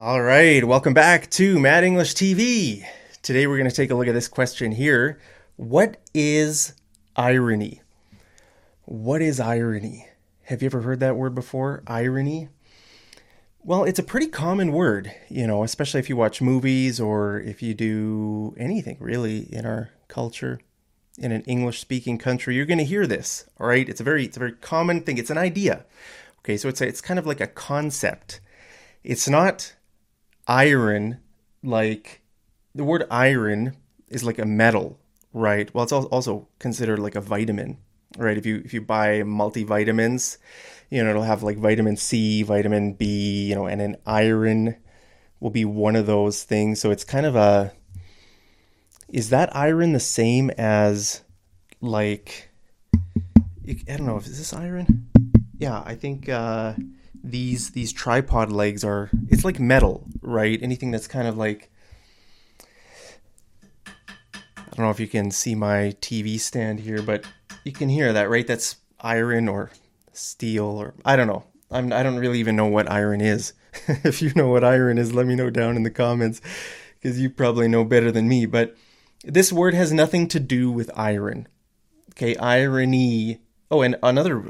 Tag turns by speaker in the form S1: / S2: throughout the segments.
S1: All right, welcome back to Mad English TV. Today we're going to take a look at this question here. What is irony? What is irony? Have you ever heard that word before? Irony? Well, it's a pretty common word, especially if you watch movies or if you do anything really in our culture. In an English speaking country, you're going to hear this, all right? It's a very common thing. It's an idea. Okay, so it's kind of like a concept. It's not iron, like the word iron is like a metal, right? Well, it's also considered like a vitamin, right? If you buy multivitamins, it'll have like vitamin C, vitamin B, and then iron will be one of those things. So it's kind of is that iron the same as like, I don't know, if is this iron? Yeah, I think these tripod legs it's like metal, right? Anything that's kind of like, I don't know if you can see my TV stand here, but you can hear that, right? That's iron or steel, or I don't know. I don't really even know what iron is. If you know what iron is, let me know down in the comments because you probably know better than me. But this word has nothing to do with iron. Okay, irony. Oh, and another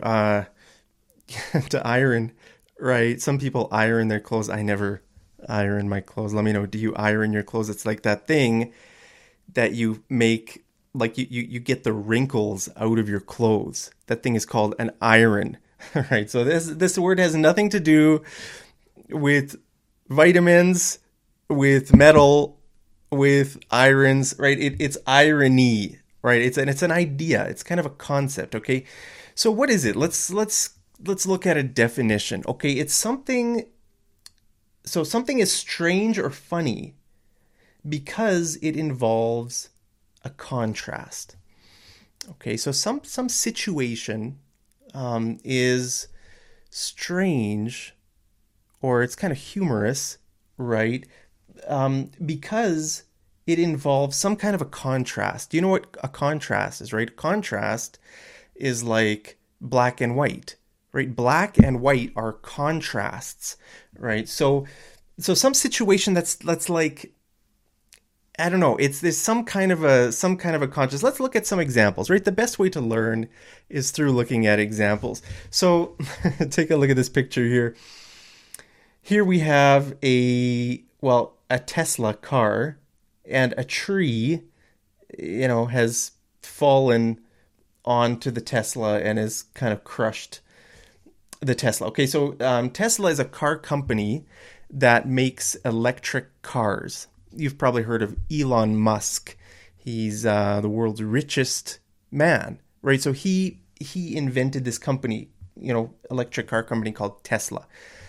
S1: to iron, right? Some people iron their clothes. I never iron my clothes. Let me know. Do you iron your clothes? It's like that thing that you make, like you get the wrinkles out of your clothes. That thing is called an iron. All right. So this word has nothing to do with vitamins, with metal, with irons, right? It's irony, right? It's an idea. It's kind of a concept. Okay. So what is it? Let's look at a definition. Okay, it's something. So something is strange or funny because it involves a contrast. Okay, so some situation is strange or it's kind of humorous, right? Because it involves some kind of a contrast. Do you know what a contrast is, right? Contrast is like black and white, right? Black and white are contrasts, right? So some situation that's like, I don't know. There's some kind of a contrast. Let's look at some examples, right? The best way to learn is through looking at examples. So take a look at this picture here. Here we have a Tesla car, and a tree, has fallen onto the Tesla and has kind of crushed the Tesla. Okay, so Tesla is a car company that makes electric cars. You've probably heard of Elon Musk. He's the world's richest man, right? So he invented this company, electric car company called Tesla.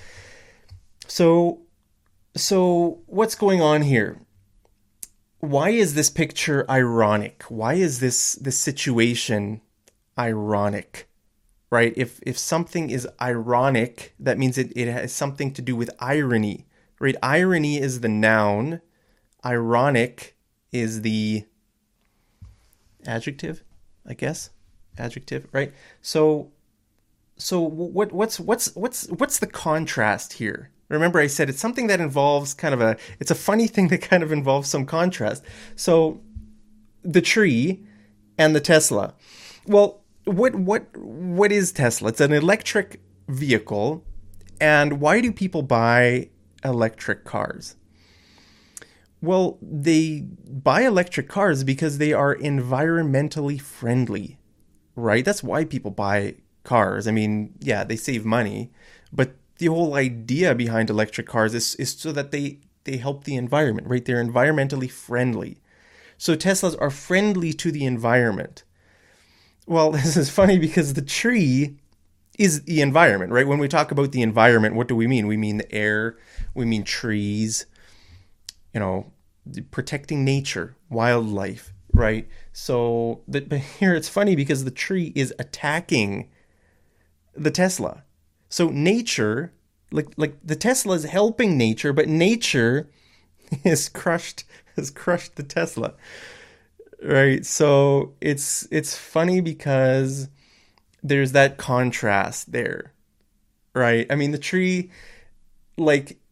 S1: So what's going on here? Why is this picture ironic? Why is this situation ironic? Right? If something is ironic, that means it has something to do with irony. Right? Irony is the noun. Ironic is the adjective, I guess. Adjective, right? So what's the contrast here? Remember, I said it's something that involves it's a funny thing that kind of involves some contrast. So the tree and the Tesla. Well, what is Tesla? It's an electric vehicle. And why do people buy electric cars? Well, they buy electric cars because they are environmentally friendly, right? That's why people buy cars. I mean, yeah, they save money, but the whole idea behind electric cars is so that they help the environment, right? They're environmentally friendly. So Teslas are friendly to the environment. Well, this is funny because the tree is the environment, right? When we talk about the environment, what do we mean? We mean the air, we mean trees, protecting nature, wildlife, right? So, but here it's funny because the tree is attacking the Tesla. So nature, like the Tesla is helping nature, but nature has crushed the Tesla. Right? So it's funny because there's that contrast there. Right? I mean the tree, like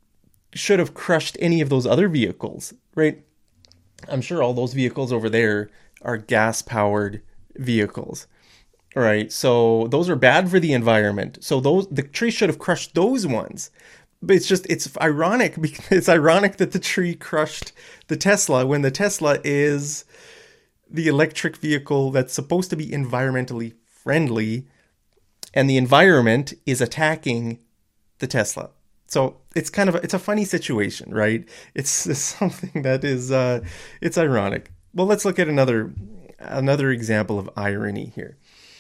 S1: should have crushed any of those other vehicles, right? I'm sure all those vehicles over there are gas powered vehicles, right? So those are bad for the environment. So the tree should have crushed those ones. But it's ironic because it's ironic that the tree crushed the Tesla when the Tesla is the electric vehicle that's supposed to be environmentally friendly, and the environment is attacking the Tesla. So it's it's a funny situation, right? It's something that is it's ironic. Well, let's look at another example of irony here.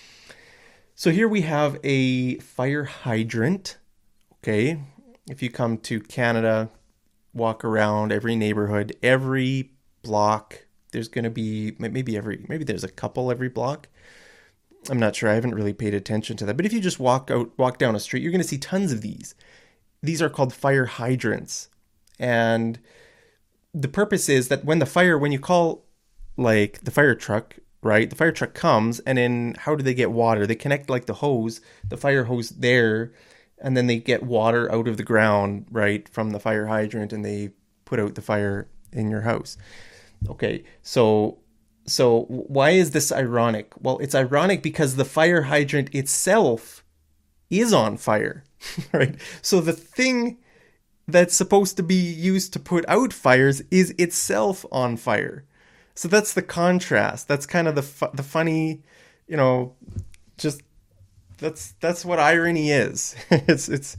S1: So here we have a fire hydrant. Okay, if you come to Canada, walk around every neighborhood, every block, there's going to be maybe there's a couple every block. I'm not sure. I haven't really paid attention to that. But if you just walk down a street, you're going to see tons of these. These are called fire hydrants. And the purpose is that when you call like the fire truck, right? The fire truck comes, and then how do they get water? They connect like the fire hose there, and then they get water out of the ground, right, from the fire hydrant, and they put out the fire in your house. Okay, so why is this ironic? Well, it's ironic because the fire hydrant itself is on fire, right? So the thing that's supposed to be used to put out fires is itself on fire. So that's the contrast. That's kind of the funny, just that's what irony is. It's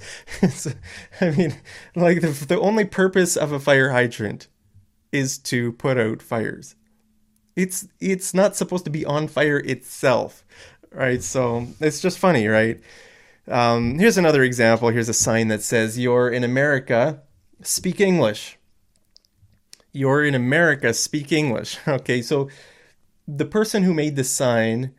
S1: I mean, like the only purpose of a fire hydrant is to put out fires. It's not supposed to be on fire itself, right? So it's just funny, right? Here's another example. Here's a sign that says, "You're in America, speak English." You're in America, speak English. Okay, so the person who made this sign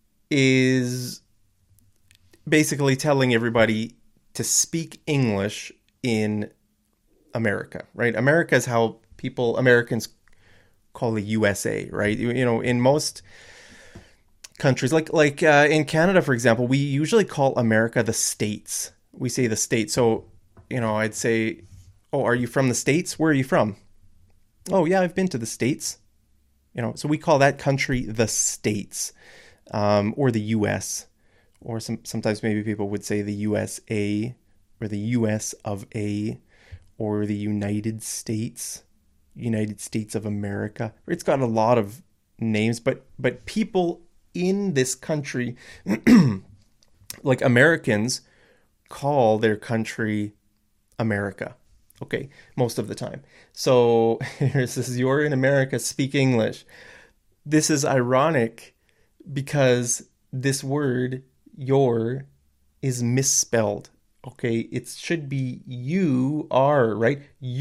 S1: is basically telling everybody to speak English in America, right? America is how Americans call the USA, right? In most countries, like in Canada, for example, we usually call America the States. We say the States. So, I'd say, "Oh, are you from the States? Where are you from?" "Oh, yeah, I've been to the States." So we call that country the States, or the US, or sometimes maybe people would say the USA, or the US of A, or the United States of America. It's got a lot of names, but people in this country, like Americans, call their country America. Okay, most of the time. So here it says, "You're in America, speak English." This is ironic because this word, "your," is misspelled. Okay, it should be you are, right?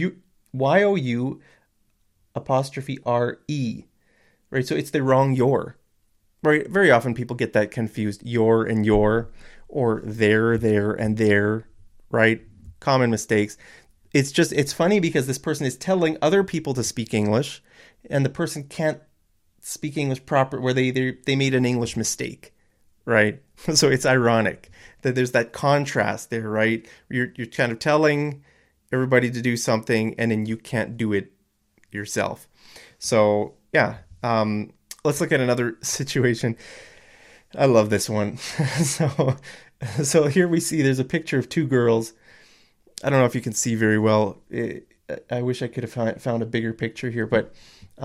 S1: YOU apostrophe RE, right? So it's the wrong your, right? Very often people get that confused, your and your, or there and there, right? Common mistakes. It's funny because this person is telling other people to speak English, and the person can't speak English proper, where they made an English mistake, right? So it's ironic that there's that contrast there, right? You're kind of telling everybody to do something, and then you can't do it yourself. So yeah, let's look at another situation. I love this one. So here we see there's a picture of two girls. I don't know if you can see very well. I wish I could have found a bigger picture here, but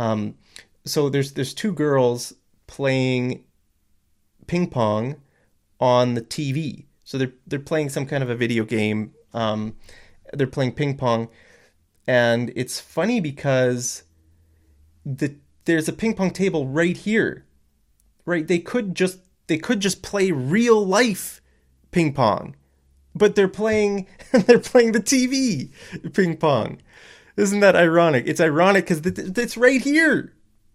S1: so there's two girls playing ping pong on the TV. So they're playing some kind of a video game. They're playing ping pong, and it's funny because there's a ping pong table right here, right? They could just play real life ping pong, but they're playing the TV ping pong. Isn't that ironic? It's ironic because it's right here.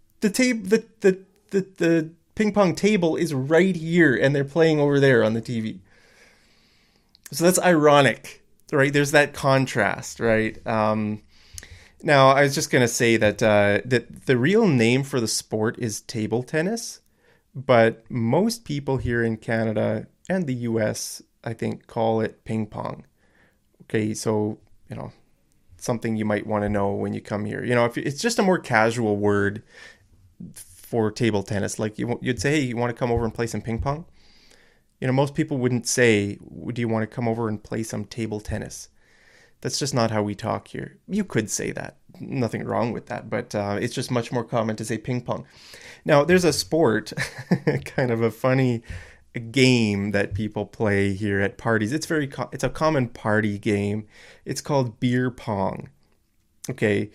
S1: The ping pong table is right here, and they're playing over there on the TV. So that's ironic, right? There's that contrast, right? Now, I was just going to say that the real name for the sport is table tennis, but most people here in Canada and the US, I think, call it ping pong. Okay, so, something you might want to know when you come here. If it's just a more casual word for table tennis, like you'd say, hey, you want to come over and play some ping pong? Most people wouldn't say, do you want to come over and play some table tennis? That's just not how we talk here. You could say that. Nothing wrong with that, but it's just much more common to say ping pong. Now, there's a sport, kind of a funny game that people play here at parties. It's a common party game. It's called beer pong. Okay.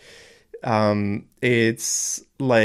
S1: It's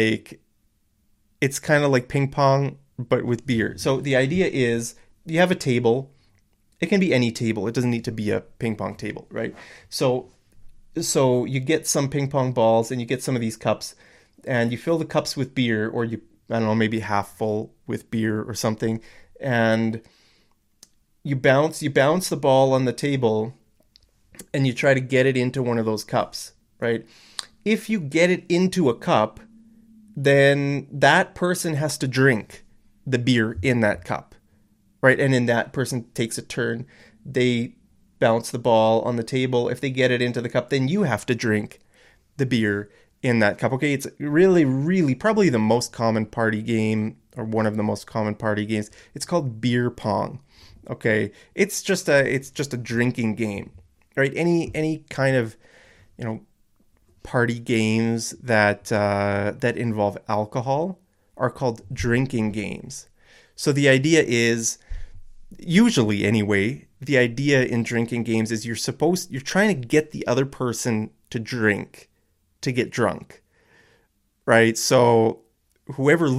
S1: kind of like ping pong, but with beer. So the idea is you have a table. It can be any table. It doesn't need to be a ping pong table, right? So you get some ping pong balls and you get some of these cups and you fill the cups with beer, or I don't know, maybe half full with beer or something. And you bounce the ball on the table and you try to get it into one of those cups, right? If you get it into a cup, then that person has to drink the beer in that cup, right? And then that person takes a turn. They bounce the ball on the table. If they get it into the cup, then you have to drink the beer in that cup. Okay, it's really, really probably the most common party game, or one of the most common party games. It's called beer pong. Okay, it's just a drinking game, right? Any kind of, party games that involve alcohol are called drinking games. So the idea is, usually anyway, the idea in drinking games is you're trying to get the other person to drink, to get drunk, right? So whoever's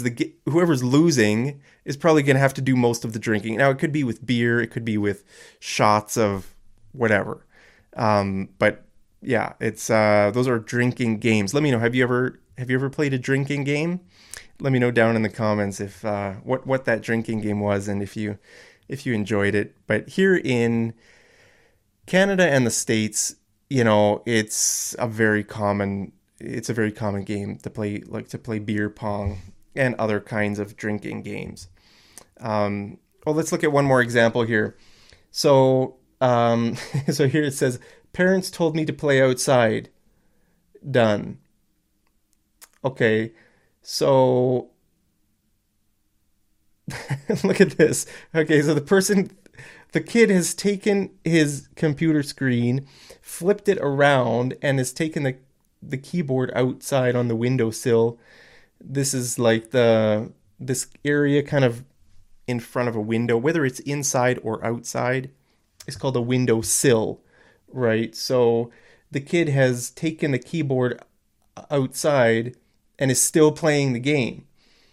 S1: losing is probably going to have to do most of the drinking. Now, it could be with beer, it could be with shots of whatever. But yeah, it's those are drinking games. Let me know, have you ever played a drinking game? Let me know down in the comments if what that drinking game was, and if you enjoyed it. But here in Canada and the States, it's a very common game to play beer pong and other kinds of drinking games. Well, let's look at one more example here. So so here it says, parents told me to play outside. Done. Okay, so look at this. Okay, so the kid has taken his computer screen, flipped it around, and has taken the keyboard outside on the windowsill. This is like this area kind of in front of a window, whether it's inside or outside. It's called a windowsill, right? So the kid has taken the keyboard outside and is still playing the game.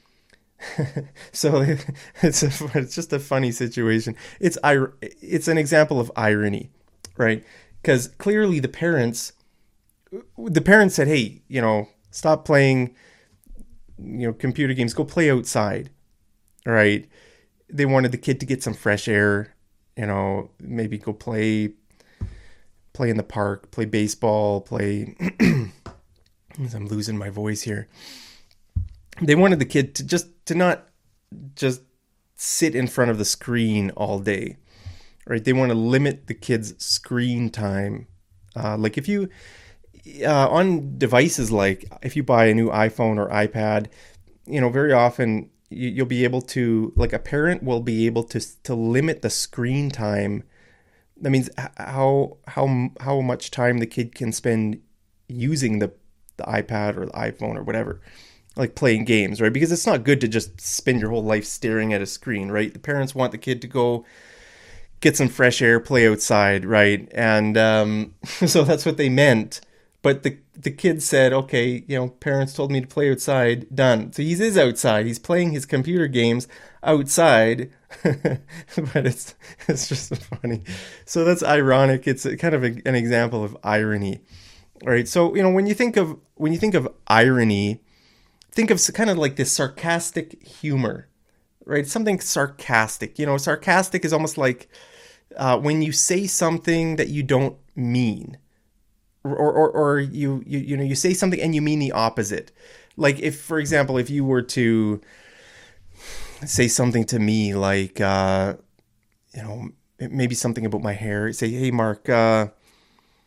S1: So it's just a funny situation. It's an example of irony, right? Because clearly the parents said, hey, stop playing, computer games, go play outside, right? They wanted the kid to get some fresh air, maybe go play in the park, play baseball, play. I'm losing my voice here. They wanted the kid to not just sit in front of the screen all day, right? They want to limit the kid's screen time. Like if you, on devices, like if you buy a new iPhone or iPad, very often you'll be able to, like a parent will be able to limit the screen time. That means how much time the kid can spend using the iPad or the iPhone or whatever, like playing games, right? Because it's not good to just spend your whole life staring at a screen, right? The parents want the kid to go get some fresh air, play outside, right? And so that's what they meant. But the kid said, okay, parents told me to play outside, done. So he is outside. He's playing his computer games outside. But it's just funny. So that's ironic. It's kind of an example of irony. All right. So, when you think of irony, think of kind of like this sarcastic humor, right? Something sarcastic. Sarcastic is almost like when you say something that you don't mean, or you say something and you mean the opposite. Like if, for example, if you were to say something to me like, maybe something about my hair. Say, hey, Mark,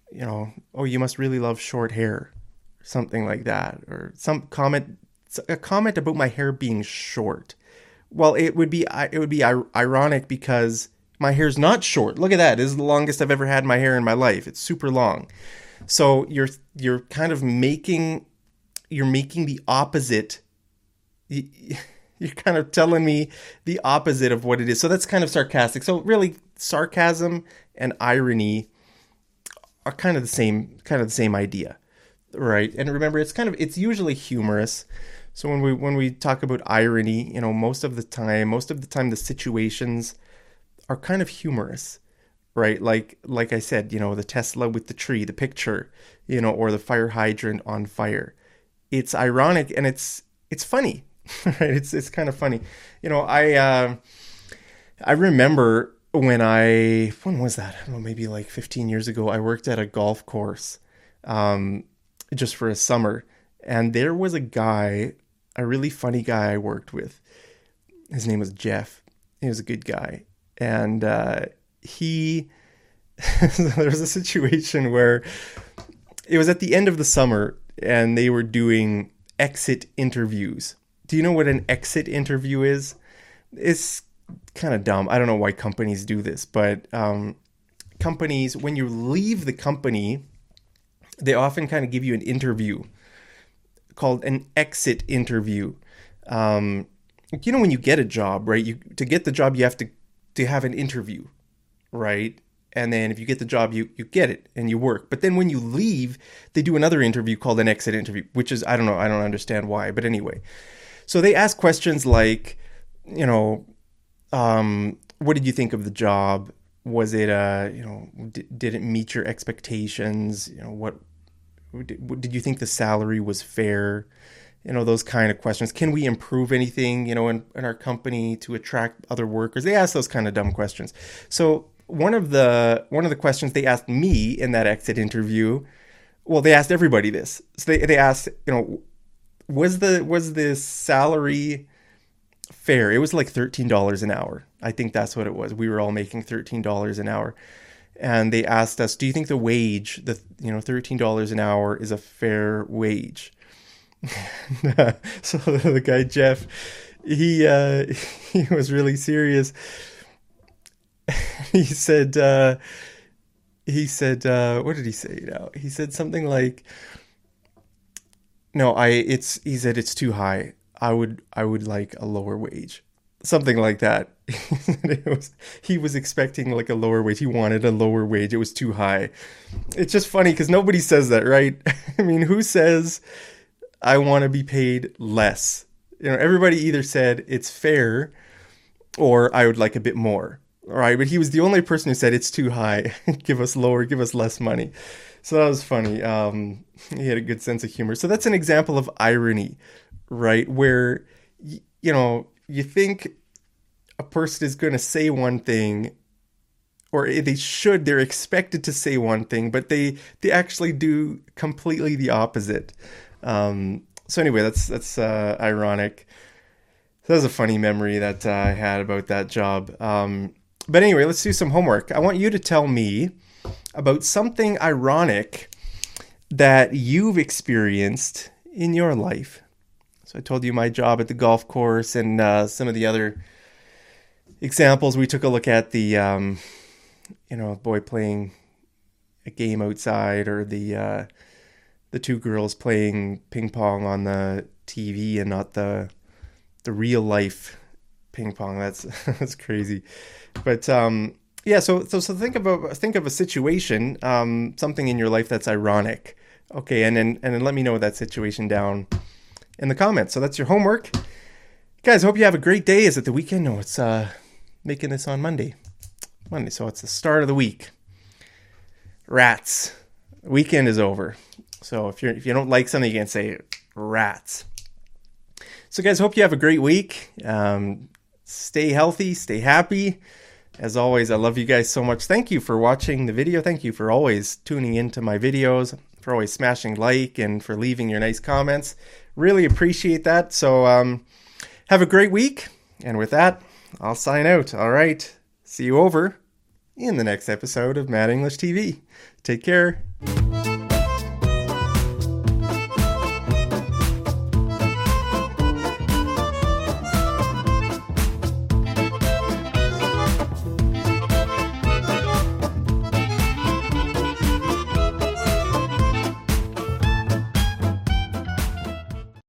S1: oh, you must really love short hair, something like that, or a comment about my hair being short. Well, it would be ironic because my hair's not short. Look at that. This is the longest I've ever had my hair in my life. It's super long. So you're kind of making the opposite. You're kind of telling me the opposite of what it is. So that's kind of sarcastic. So really, sarcasm and irony are kind of the same idea, right? And remember, it's usually humorous. So when we talk about irony, most of the time the situations are kind of humorous, right? Like I said, the Tesla with the tree, the picture, or the fire hydrant on fire. It's ironic and it's funny, right? It's kind of funny. I remember when was that? I don't know, maybe like 15 years ago, I worked at a golf course, just for a summer, and there was a really funny guy I worked with. His name was Jeff. He was a good guy. And there was a situation where it was at the end of the summer and they were doing exit interviews. Do you know what an exit interview is? It's kind of dumb. I don't know why companies do this, but companies, when you leave the company, they often kind of give you an interview called an exit interview. When you get a job, right? To get the job, you have to have an interview, right? And then if you get the job, you get it and you work. But then when you leave, they do another interview called an exit interview, which is, I don't know, I don't understand why. But anyway, so they ask questions like, what did you think of the job? Was it, did it meet your expectations? What did you think the salary was fair? Those kind of questions. Can we improve anything, in our company to attract other workers? They ask those kind of dumb questions. So one of the questions they asked me in that exit interview, well, they asked everybody this. So they asked, was the salary fair? It was like $13 an hour. I think that's what it was. We were all making $13 an hour. And they asked us, do you think the wage, $13 an hour is a fair wage? So the guy, Jeff, he was really serious. He said, what did he say now? He said something like, no, he said it's too high. I would like a lower wage. Something like that. He was expecting like a lower wage. He wanted a lower wage. It was too high. It's just funny because nobody says that, right? I mean, who says I want to be paid less? Everybody either said it's fair or I would like a bit more. All right. But he was the only person who said it's too high. Give us lower, give us less money. So that was funny. He had a good sense of humor. So that's an example of irony, right? Where, you think a person is going to say one thing, or they're expected to say one thing, but they actually do completely the opposite. So anyway, that's ironic. So that was a funny memory that I had about that job. But anyway, let's do some homework. I want you to tell me about something ironic that you've experienced in your life. So I told you my job at the golf course and some of the other examples. We took a look at the, boy playing a game outside, or the two girls playing ping pong on the TV and not the real life ping pong. That's crazy. But yeah, so think of a situation, something in your life that's ironic. Okay, and then let me know that situation down in the comments. So that's your homework. Guys, hope you have a great day. Is it the weekend? No, it's making this on Monday, so it's the start of the week. Rats. Weekend is over. So if you don't like something, you can say rats. So guys, hope you have a great week. Stay healthy, stay happy. As always, I love you guys so much. Thank you for watching the video. Thank you for always tuning into my videos, for always smashing like, and for leaving your nice comments. Really appreciate that. So have a great week. And with that, I'll sign out. All right. See you over in the next episode of Mad English TV. Take care.